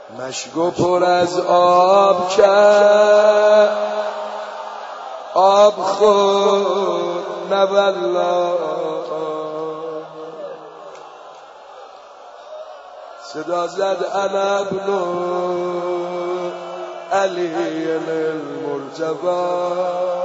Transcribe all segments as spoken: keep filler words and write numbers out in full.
مشکو پر از آب کرد، آب خود نه والله. صدا زد انا ابن علی المرتضی.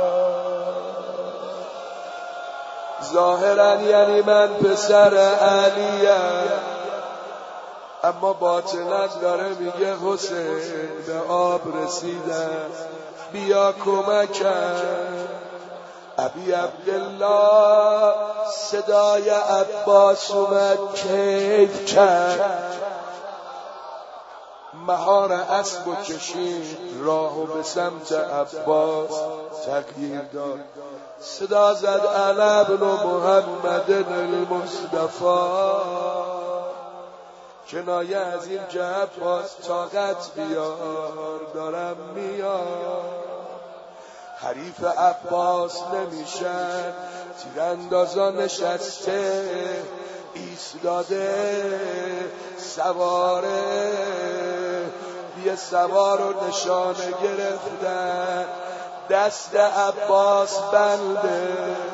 ظاهرا یعنی من پسر علیم، اما باطنا داره میگه حسین به آب رسیدم بیا کمکم. ابی عبدالله صدای عباس اومد کیف کرد، مهار اسب و کشید راهو به سمت عباس تغییر داد. صدا زد انا ابن محمد المصطفی، کنایه از این که عباس طاقت بیار دارم میاد. حریف عباس نمیشن، تیراندازا نشسته ایستاده، سواره یه سوار رو نشانه گرفتن، دست عباس بنده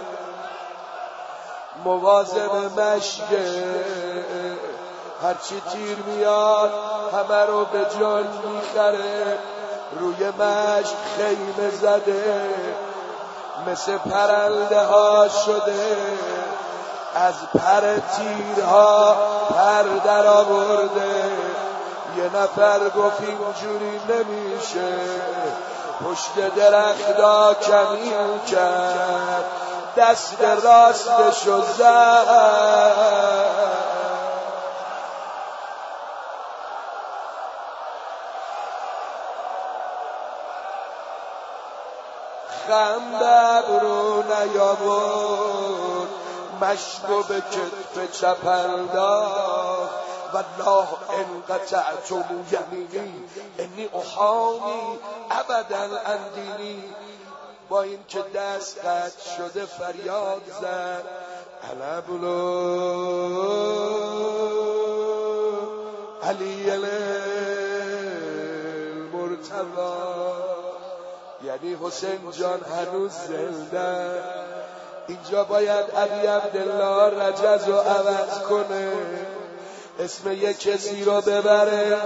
مواظب مشگه، هرچی تیر میاد همه رو به جان میخره. روی مشک خیمه زده، مثل پرنده ها شده، از پر تیرها پر در آورده. یه نفر گفت اینجوری نمیشه، پشت درختا کمین کرد، دست راستشو زد. خم ببرو نیاورد، مشکو به کتف چپ انداخت. والله ان قطعتم یمینی انی احامی ابدا عن دینی. با این که دست قطع شده فریاد زد انا ابن علی المرتضی، یعنی حسین جان هنوز زنده. اینجا باید ابی عبدالله رجز رو عوض کنه، اسم یک کسی رو ببره.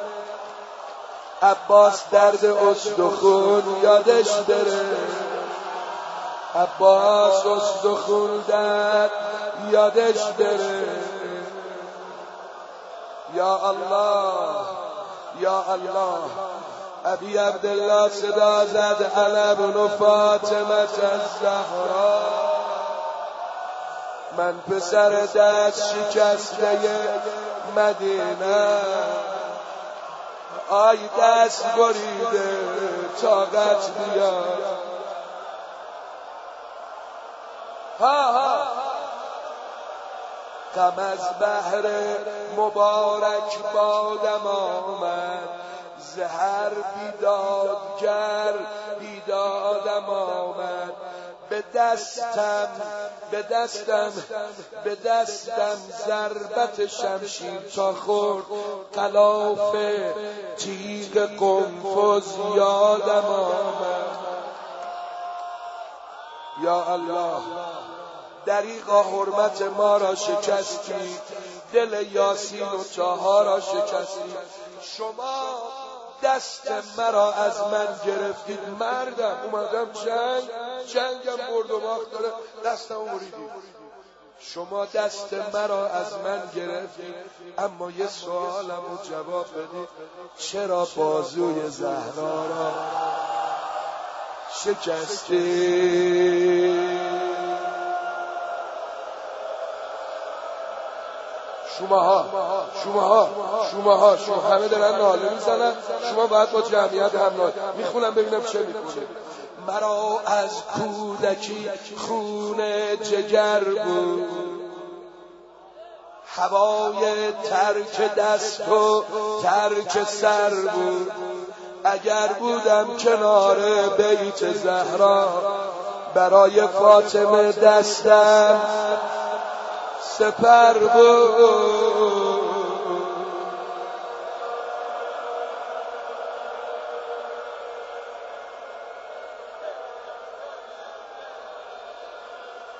عباس درد استخون یادش بره، عباس استخون درد یادش بره. یا الله یا الله. ابی عبدالله صدا زد انا ابن فاطمه الزهرا، من پسر دست شکسته مدینه. آی دست بریده طاقت بیاد. ها ها غم از بحر مبارک بادم آمد، زهر بیدادگر بیدادم آمد. به دستم به دستم به دستم ضربت شمشیر تا خورد، غلاف تیغ قنفذ یادم آمد. یا الله دریغا حرمت ما را شکستی، دل یاسین و طه را شکستی. شما دست مرا از من گرفتید، مردم اومدم جنگ جنگم برد و باخت داره دستم بریدید. شما دست مرا از من گرفتید، اما یه سوالم رو جواب بدید، چرا بازوی زهرا را شکستی؟ شماها شماها شماها شما همه دارن ناله میزنن، شما باید با جمعیت هم ناله میخونم ببینم چه میکنه. مرا از کودکی خون جگر بود، هوای ترک دست و ترک سر بود. اگر بودم کنار بیت زهرا، برای فاطمه دستم سپر بود.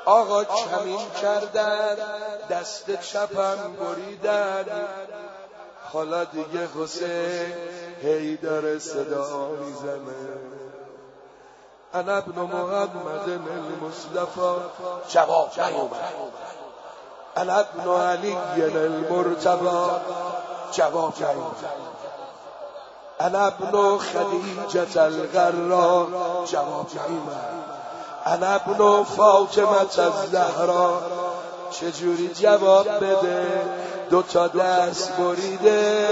آقا کمین کردن، دست چپم بریدن، حالا دیگه حسین هی داره صدا میزنه انا ابن محمد المصطفى. جواب نیومد. انا ابن علی المرتضی. جواب نیومد. انا ابن خدیجة الغرا. جواب نیومد. انا ابن فاطمة الزهرا. چجوری جواب بده؟ دو تا دست بریده.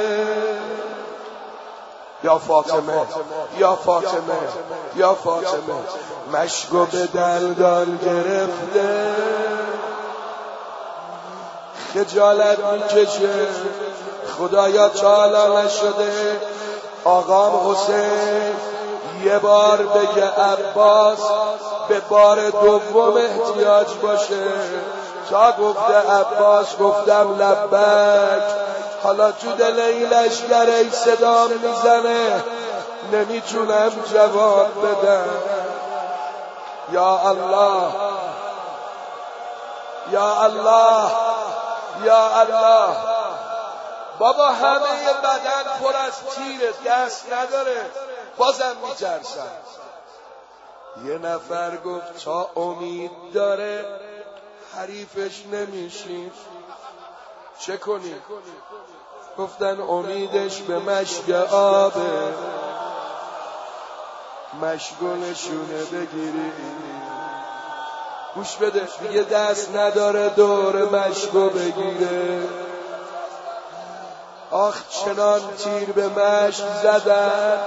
یا فاطمه یا فاطمه یا فاطمه مشکو به دلدال گرفته، خجالت میکشه خدایا تعالی نشده آقام حسین یه بار بگه عباس به بار دوم احتیاج باشه. تا گفته عباس گفتم لبک. حالا تو دل این لشکر صدا میزنه نمیتونم جواب بدم. یا الله یا الله یا الله. بابا همه بدن پر از تیره، دست نداره، بازم میترسن. یه نفر گفت تا امید داره حریفش نمیشیم چه کنی؟ گفتن امیدش به مشک آبه، مشگونشونه بگیری. گوش بده، دیگه دست نداره دور مشکو بگیره. آخ چنان تیر به مشک زدن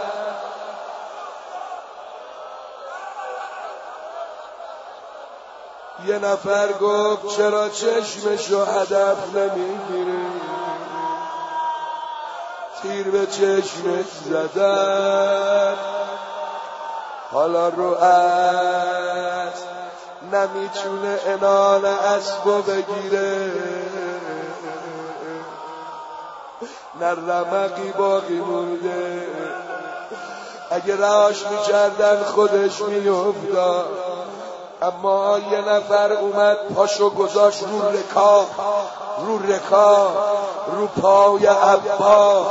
یه نفر گفت چرا چشمشو هدف نمیگیره؟ تیر به چشمش زدن، حالا رو اسب نمیتونه انان اسبو بگیره، نه رمقی باقی مونده. اگه رهاش میکردن خودش میافتاد، اما یه نفر اومد پاشو گذاشت رو رکاب، رو رکاب رو پای عباس،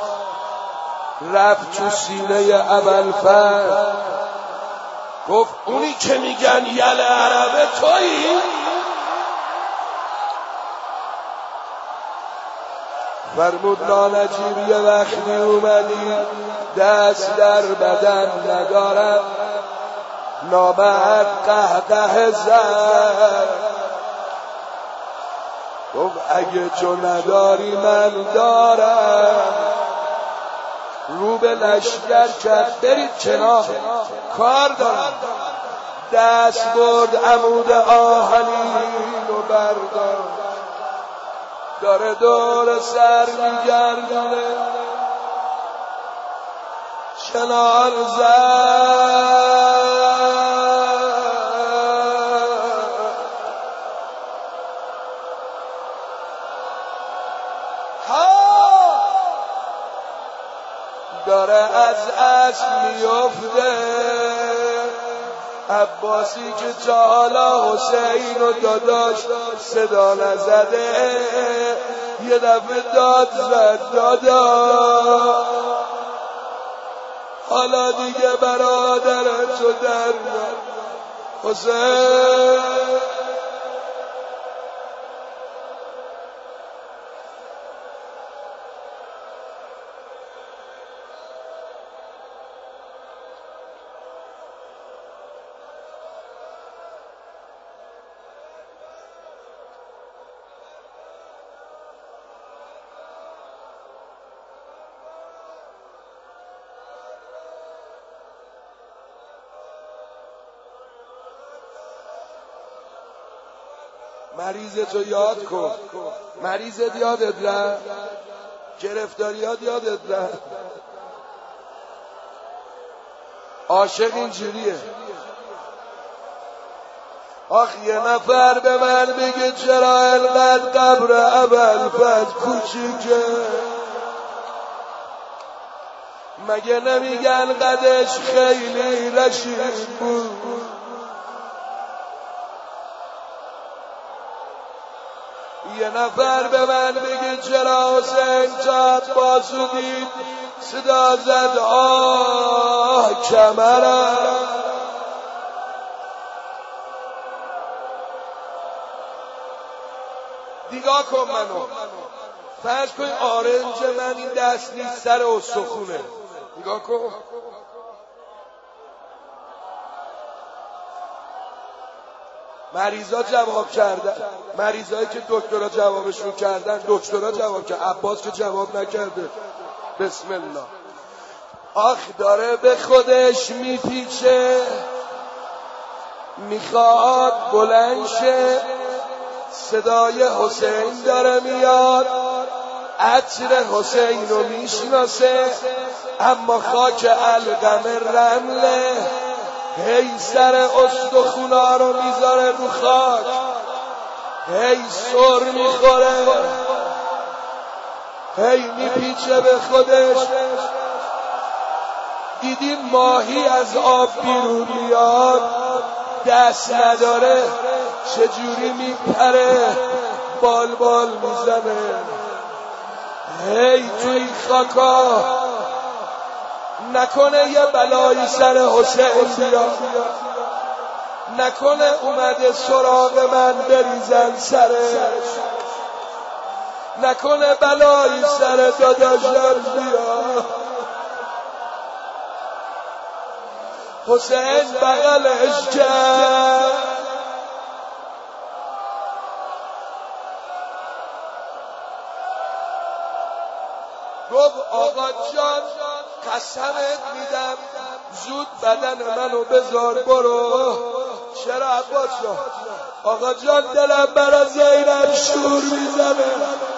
رفت تو سینه ابوالفضل، گفت اونی که میگن یل عربه تویی؟ فرمود نانجیب یه وقتی اومدی دست در بدن ندارم، نامرد قهقه زد، گفت اگه تو نداری من دارم. رو به لشگر کرد برید کنار کار دارم. دست برد عمود آهنین و بردار، داره دور سر میگردونه، کنار زد. داره از اسب میفته. عباسی که تا حالا حسین و داداش صدا نزده یه دفعه داد زد دادا، حالا دیگه برادر تو در حسین. مریضتو یاد کن، مریضت یادت رفت، گرفتاریات یادت رفت. عاشق اینجوریه. آخ یه نفر به من بگه چرا انقدر قبر ابوالفضل کوچیکه؟ مگه نمیگن قدش خیلی رشید بود؟ یه نفر به من بگه چرا حسین جاد بازو دید صدا زد آه کمرم. دیگاه کن منو، فرض کن آرنج من این دست نیست سر استخونه، نگاه کن. مریضا جواب کردن، مریضایی که دکترها جوابشون کردن، دکترها جواب کرد، عباس که جواب نکرده. بسم الله. آخ داره به خودش میپیچه، میخواد بلند شه، صدای حسین داره میاد، عطر حسین رو میشناسه، اما خاک علقم رمله، هی سر استخونا رو میذاره رو خاک، هی سر میخوره، هی میپیچه به خودش. دیدی ماهی از آب بیرون میاد دست نداره چجوری میپره، بال بال میزنه. هی توی خاکا نکنه یه بلایی سر حسین بیاد، نکنه اومده سراغ من بریزن سرش، نکنه بلایی سر داداشم بیاد. حسین بغلش کرد، گفت آقا جان قسمت میدم زود بدن منو بذار برو. چرا عباس جان؟ آقا جان دلم برا زینب شور میزنه.